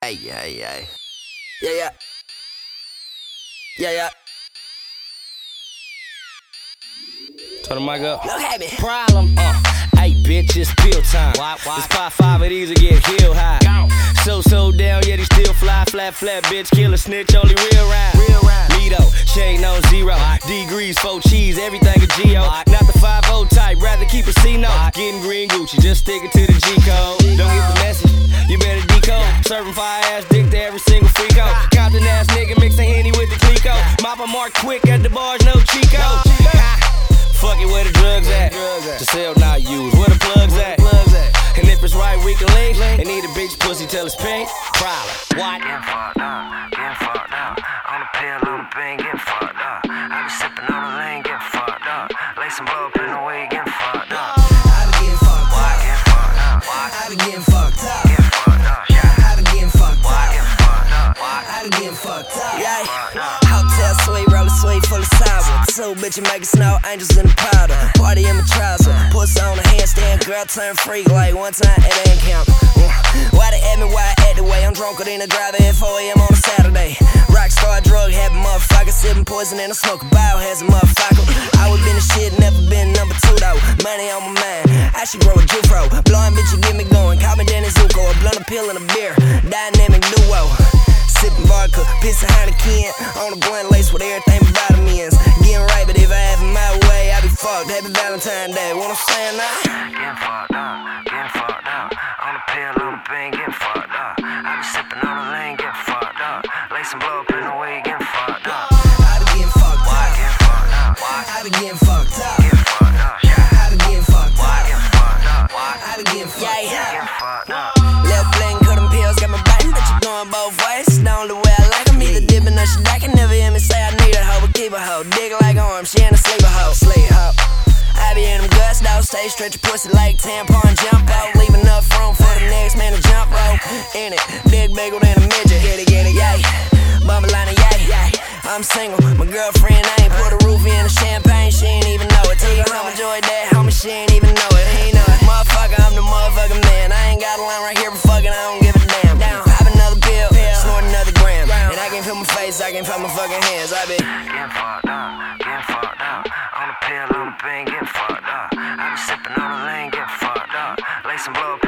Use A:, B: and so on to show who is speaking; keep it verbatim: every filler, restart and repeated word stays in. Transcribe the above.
A: Hey, yeah, yeah. Yeah, yeah. Yeah, yeah.
B: Turn the mic up.
A: Look at me.
B: Problem. Uh. Hey, bitch, it's pill time. Why, why? Let's pop five of these and get heel high. Go. So, so down, yet he still fly. Flat, flat, bitch, killer, snitch, only real rhyme. Real rhyme. Lido, chain on zero. What? Degrees, four cheese, everything a G O. What? Not the five oh type, rather keep a C note. Getting green Gucci, just sticking to the G code. Don't get the message, you better decode. Serving fire ass dick to every single freak out. Compton ass nigga mixing Henny with the Clico. Mop a mark quick at the bars, no Chico. Fuck it, where the drugs at? To sell, not use. Where the plugs at? And if it's right, we can link. And need a bitch pussy till it's pink. Problem. What?
C: Getting fucked up, getting fucked up. On the pill, on the bean, getting fucked up. I be sipping on the lean, getting fucked up. Lay some blow up in the way, getting fucked up.
D: I be getting fucked
C: Why?
D: up.
C: Getting fucked up. Why?
D: I be getting fucked up.
C: Getting fucked up. Yeah.
D: I be getting fucked
C: Why?
D: up.
C: Getting fucked up. Why?
D: I be getting fucked up.
A: Yeah.
C: Fucked up.
A: Hotel suite, roller suite full of sour. So bitch, you make it snow, angels in the powder. Party in my trouser, pussy on a handstand. Girl turn freak like one time, it ain't count. Why they at me, why I act the way? I'm drunker than a driver at four A M on a Saturday. Rockstar drug habit, motherfucker. Sipping poison and I smoke a biohazard, motherfucker. I was been the shit, never been number two though. Money on my mind, I should grow a Jufro. Blowing bitch, you get me going. Call me Danny Zuko, a blunt, a pill, and a beer. Dynamic duo. Sipping vodka, pissing Heineken. On a blunt lace with everything but vitamins. Getting right, but if I have it my way, I be fucked. Happy Valentine's Day. What I'm saying now?
C: Getting fucked up, getting fucked up. On the pill, on the bean, getting fucked up. I be sipping on the lean, getting fucked up. Lay some blow up in the way, getting fucked up.
D: I be getting fucked
C: Why?
D: up.
C: Getting fucked up. Why?
D: I be getting fucked up.
C: Getting fucked up. Yeah.
D: I be getting fucked
C: Why?
D: up.
C: Getting fucked up. Why?
D: I be getting fucked
A: Yeah,
D: up.
A: yeah.
C: Getting fucked up.
A: Left bling, cut them pills, got my biting, but you going both ways. The only way I like them, either dipping or she can never hear me say I need a hoe, but keep a hoe. Dig like arms, she ain't a sleeper hoe. Sleep hoe. I be in them guts, though. Stay stretch your pussy like tampon jump out. Leave enough room for the next man to jump rope. In it, big bigger than a midget. Get it, get it, yay. Bumble line of yay, yay. I'm single, my girlfriend ain't put a roof in the champagne, she ain't even know it. Tell you how enjoy that, homie, she ain't even know it. He know it. Motherfucker, I'm the motherfucking man. I ain't got a line right here, but fucking I don't give a damn. Down, pop another pill, snort another gram. And I can't feel my face, I can't feel my fucking hands. I be
C: Getting fucked up, getting fucked up. On the pill, on the bean, getting fucked up. I be sipping on the lean, getting fucked up. Lay some blow up